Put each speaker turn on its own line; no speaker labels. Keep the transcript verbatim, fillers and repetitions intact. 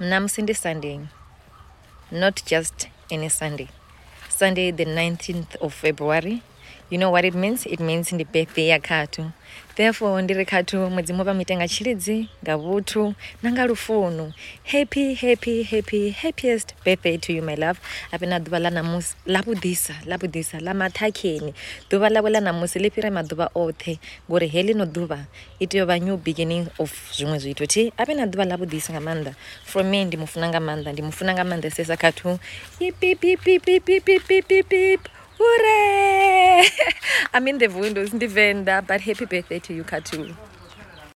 Namsindi Sunday, not just any Sunday. Sunday the nineteenth of February. You know what it means? It means the birthday ya Katu. Therefore, ndiri Katu mwezi muva mitenga chiridzi, gavutu, nanga lufuno. Happy, happy, happy, happiest birthday to you, my love. Apena duva la namusi, labudisa, labudisa, la matakeni. Duva la wela namusi, lipire maduva othe. Gore heli no duva. Iti yova new beginning of zhumwe zwitu. Chi, apena duva labudisa ngamanda. From me, ndi mufunanga manda, ndi mufunanga manda sesa Katu. Yip, yip, yip, yip, yip, yip, yip, yip, yip, yip. Hooray! I'm in the windows, in the vendor, but happy birthday to you, Katu.